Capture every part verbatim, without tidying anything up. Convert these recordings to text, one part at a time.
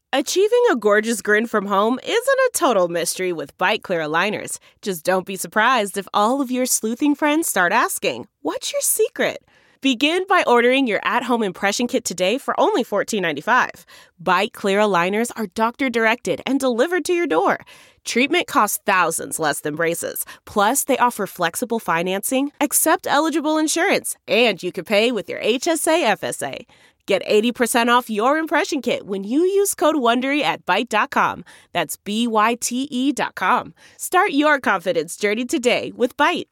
Achieving a gorgeous grin from home isn't a total mystery with Byte Clear aligners. Just don't be surprised if all of your sleuthing friends start asking, "What's your secret?" Begin by ordering your at-home impression kit today for only fourteen ninety-five. Byte Clear aligners are doctor-directed and delivered to your door. Treatment costs thousands less than braces. Plus, they offer flexible financing, accept eligible insurance, and you can pay with your H S A F S A. Get eighty percent off your impression kit when you use code WONDERY at byte dot com. That's B Y T E dot com. Start your confidence journey today with Byte.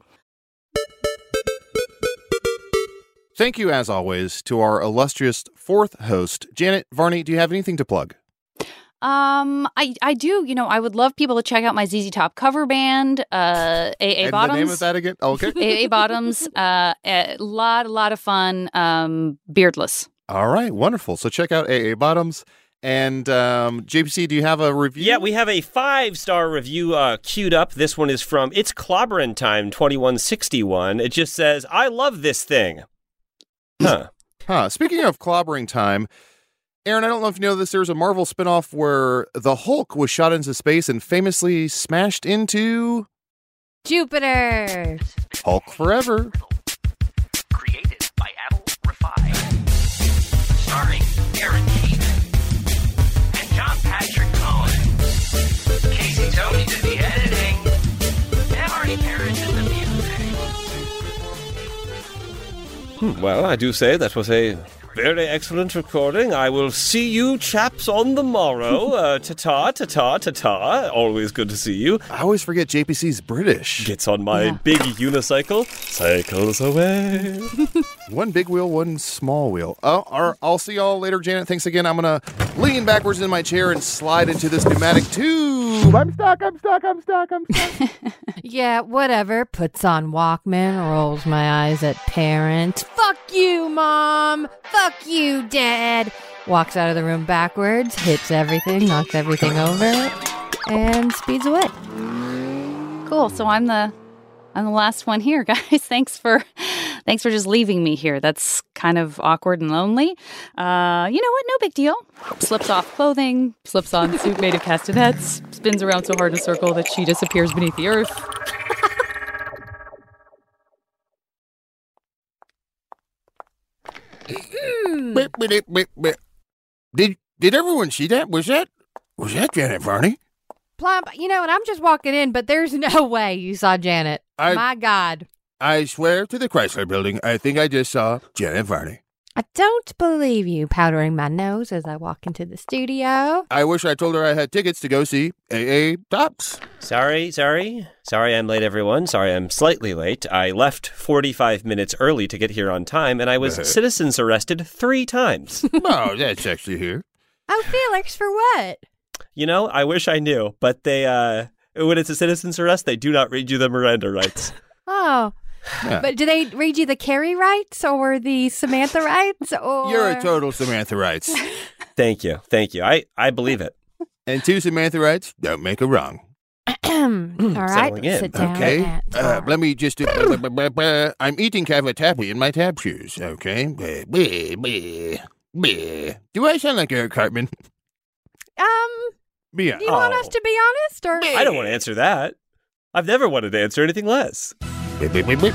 Thank you, as always, to our illustrious fourth host. Janet Varney, do you have anything to plug? Um, I, I do. You know, I would love people to check out my Z Z Top cover band, uh, A A And Bottoms. the name of that again? Oh, okay. A A Bottoms. Uh, a lot, a lot of fun. Um, beardless. All right, wonderful. So check out A A Bottoms. And um, J P C, do you have a review? Yeah, we have a five-star review uh, queued up. This one is from It's Clobberin' Time twenty-one sixty-one. It just says, "I love this thing." Huh. Huh. Speaking of clobbering time, Aaron, I don't know if you know this, there's a Marvel spinoff where the Hulk was shot into space and famously smashed into Jupiter. Hulk Forever. Created by Adel Rafai. Starring Aaron Keith and John Patrick Cohen. Casey Tony did the editing. And Marty Parrish did the music. Hmm, well, I do say that was a very excellent recording. I will see you chaps on the morrow. Uh, ta-ta, ta-ta, ta-ta. Always good to see you. I always forget J P C's British. Gets on my Yeah. big unicycle, cycles away. One big wheel, one small wheel. Oh, our, I'll see y'all later, Janet. Thanks again. I'm going to lean backwards in my chair and slide into this pneumatic tube. I'm stuck, I'm stuck, I'm stuck, I'm stuck. Yeah, whatever. Puts on Walkman, rolls my eyes at parent. Fuck you, Mom. Fuck you, Dad. Walks out of the room backwards, hits everything, knocks everything over, and speeds away. Cool. So I'm the I'm the last one here, guys. Thanks for thanks for just leaving me here. That's kind of awkward and lonely. Uh, you know what? No big deal. Slips off clothing, slips on suit made of castanets, spins around so hard in a circle that she disappears beneath the earth. Bip, bip, bip, bip. Did did everyone see that? Was that was that Janet Varney? Plump, you know what? I'm just walking in, but there's no way you saw Janet. I- My God. I swear to the Chrysler Building, I think I just saw Janet Varney. I don't believe you, powdering my nose as I walk into the studio. I wish I told her I had tickets to go see A A Tops. Sorry, sorry. Sorry I'm late, everyone. Sorry I'm slightly late. I left forty-five minutes early to get here on time, and I was citizens arrested three times. Oh, that's actually here. Oh, Felix, for what? You know, I wish I knew, but they, uh, when it's a citizen's arrest, they do not read you the Miranda rights. Oh. Yeah. But do they read you the Carrie rights or the Samantha rights? Or You're a total Samantha Rights. Thank you. Thank you. I, I believe it. And two Samantha Rights don't make a wrong. All right, Settling in. sit down. Okay. at- Uh, let me just do. blah, blah, blah, blah. I'm eating cavatappi in my tap shoes. Okay. Blah, blah, blah, blah. Do I sound like Eric Cartman? Um, Be do you honest. want Oh. us to be honest, or I don't want to answer that. I've never wanted to answer anything less. Beep, beep, beep, beep.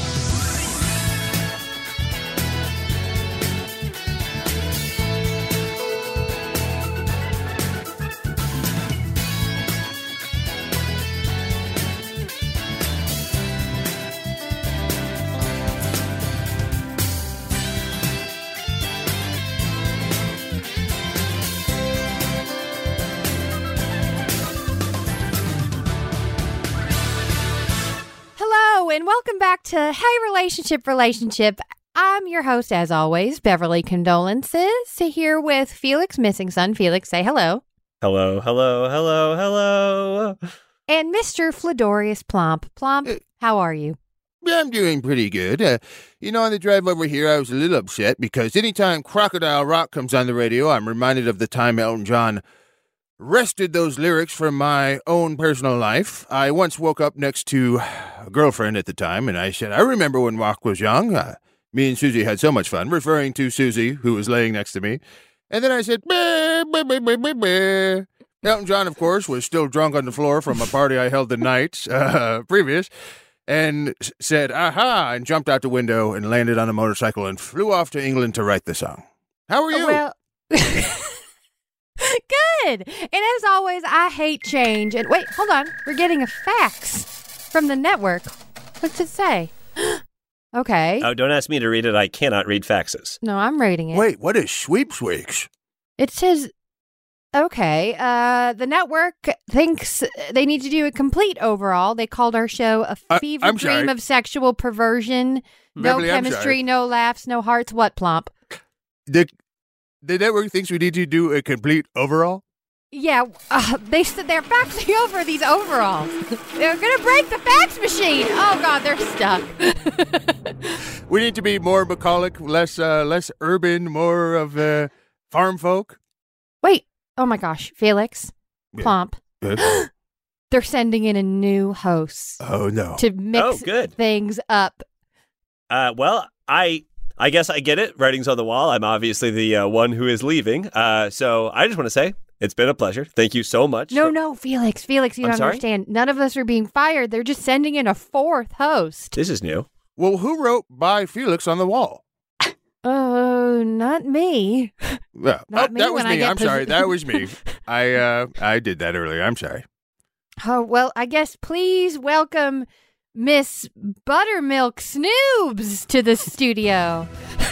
Hello, and welcome back to Hey Relationship Relationship. I'm your host, as always, Beverly Condolences, here with Felix Missing Son. Felix, say hello. Hello, hello, hello, hello. And Mister Fladorius Plomp. Plomp, Uh, how are you? I'm doing pretty good. Uh, you know, on the drive over here, I was a little upset because anytime Crocodile Rock comes on the radio, I'm reminded of the time Elton John wrested those lyrics from my own personal life. I once woke up next to a girlfriend at the time, and I said, I remember when Rock was young. Uh, me and Susie had so much fun, referring to Susie, who was laying next to me. And then I said, bah, bah, bah, bah, bah, bah. Elton John, of course, was still drunk on the floor from a party I held the night uh, previous, and s- said, aha, and jumped out the window and landed on a motorcycle and flew off to England to write the song. How are you? Well, good. And as always, I hate change. And wait, hold on. We're getting a fax from the network. What's it say? Okay. Oh, don't ask me to read it. I cannot read faxes. No, I'm reading it. Wait, what is Sweeps Weeks? It says, okay, uh, the network thinks they need to do a complete overhaul. They called our show a Uh, fever I'm dream sorry. of sexual perversion. No Beverly, I'm chemistry, sorry. no laughs, no hearts. What, Plump? The, the network thinks we need to do a complete overall? Yeah, uh, they said they're faxing over these overalls. They're going to break the fax machine. Oh, God, they're stuck. We need to be more bucolic, less uh, less urban, more of uh, farm folk. Wait. Oh, my gosh. Felix, Yeah. Plump. Uh, They're sending in a new host oh, no. to mix Oh, good. things up. Uh, well, I I guess I get it. Writing's on the wall. I'm obviously the uh, one who is leaving. Uh, so I just want to say it's been a pleasure. Thank you so much. No, for- no, Felix, Felix, you I'm don't sorry? understand. None of us are being fired. They're just sending in a fourth host. This is new. Well, who wrote "By Felix" on the wall? Oh, not me. Well, Not uh, me that was when I me. get I'm sorry. posi- That was me. I uh, I did that earlier. I'm sorry. Oh, well, I guess please welcome Miss Buttermilk Snoobs to the studio.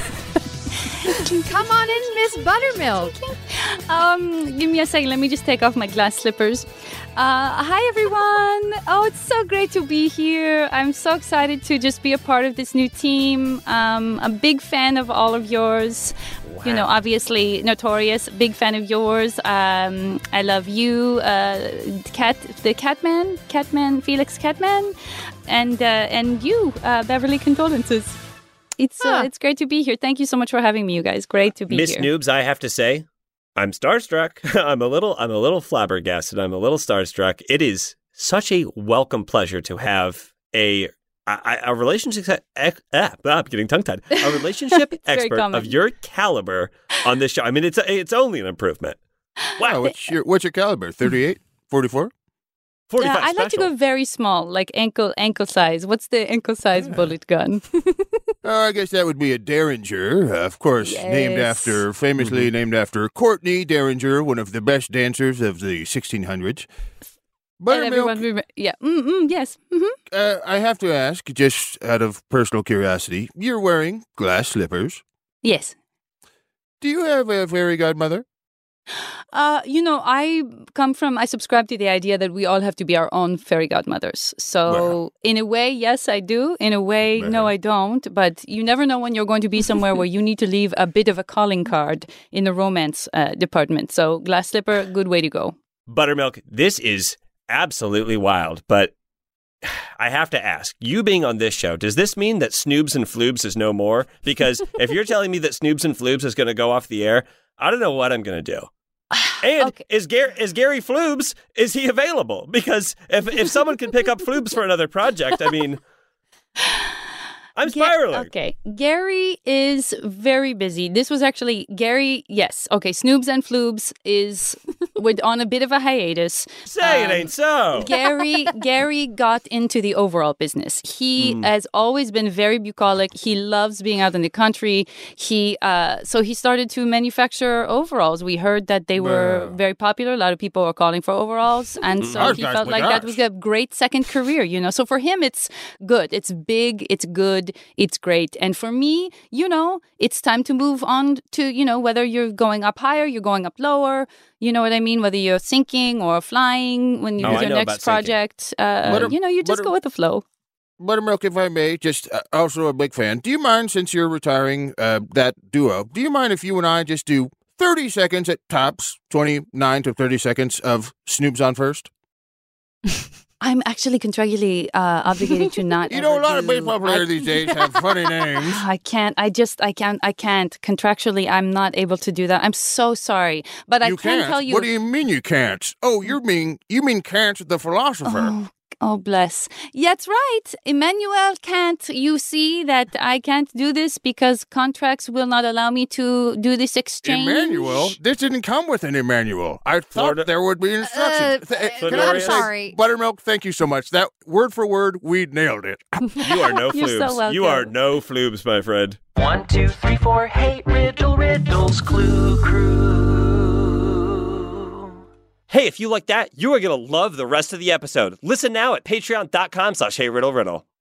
Come on in, Miss Buttermilk. Um, give me a second. Let me just take off my glass slippers. Uh, hi, everyone. Oh, it's so great to be here. I'm so excited to just be a part of this new team. Um, a big fan of all of yours. You know, obviously notorious. Big fan of yours. Um, I love you, uh, Cat, the Catman, Catman, Felix Catman, and uh, and you, uh, Beverly. Condolences. It's uh, Huh. it's great to be here. Thank you so much for having me, you guys. Great to be Miss here. Noobs, I have to say, I'm starstruck. I'm a little, I'm a little flabbergasted. I'm a little starstruck. It is such a welcome pleasure to have a a, a relationship. Ex, ah, I'm getting tongue tied. A relationship It's very expert common. of your caliber on this show. I mean, it's it's only an improvement. Wow, Wow, what's your what's your caliber? thirty-eight? forty-four? forty-five Yeah, I'd like to special. go very small, like ankle ankle size. What's the ankle size bullet gun? Oh, I guess that would be a Derringer, uh, of course, named Yes. after, famously named after Courtney Derringer, one of the best dancers of the sixteen hundreds. And Buttermilk, everyone, remem- yeah, mm-mm, yes. hmm uh, I have to ask, just out of personal curiosity, you're wearing glass slippers. Yes. Do you have a fairy godmother? Uh, you know, I come from, I subscribe to the idea that we all have to be our own fairy godmothers. So, Well. in a way, yes, I do. In a way, no, Well. I don't. But you never know when you're going to be somewhere where you need to leave a bit of a calling card in the romance uh, department. So, glass slipper, good way to go. Buttermilk, this is absolutely wild, but I have to ask, you being on this show, does this mean that Snoobs and Floobs is no more? Because if you're telling me that Snoobs and Floobs is going to go off the air, I don't know what I'm going to do. And Okay. is, Gar- is Gary Floobs, is he available? Because if, if someone can pick up Floobs for another project, I mean, I'm Ga- spiraling. okay. Gary is very busy. This was actually Gary. Yes. Okay. Snoobs and Floobs is with on a bit of a hiatus. Say it Um, ain't so. Gary Gary got into the overall business. He has always been very bucolic. He loves being out in the country. He uh, so he started to manufacture overalls. We heard that they were Wow. very popular. A lot of people were calling for overalls, and so Oh, he gosh, felt my like that gosh. was a great second career. You know, so for him, it's good. It's big. It's good. It's great. And for me, you know, it's time to move on to you know whether you're going up higher, you're going up lower. You know what I mean? Whether you're sinking or flying when you Oh, do I your know about next sinking. project, uh, Butter- you know, you just butter- go with the flow. Buttermilk, if I may, just uh, also a big fan. Do you mind, since you're retiring uh, that duo, do you mind if you and I just do thirty seconds at tops, twenty-nine to thirty seconds of Snoobs on First? I'm actually contractually uh, obligated to not. You know, a ever lot of do- baseball players I- these days have funny names. I can't. I just. I can't. I can't. Contractually, I'm not able to do that. I'm so sorry, but I you can can't. tell you. What do you mean you can't? Oh, you mean you mean Kant the philosopher? Oh, Oh, bless. That's right. Emmanuel can't. You see that I can't do this because contracts will not allow me to do this exchange. Emmanuel? This didn't come with an Emmanuel. I thought Florida- there would be instructions. Uh, Th- uh, Can I I'm just say, sorry. Buttermilk, thank you so much. That word for word, we nailed it. You are no You're floobs. so welcome. You are no floobs, my friend. One, two, three, four, hey, riddle, riddles, clue, crew. Hey, if you like that, you are going to love the rest of the episode. Listen now at patreon.com slash hey riddle riddle.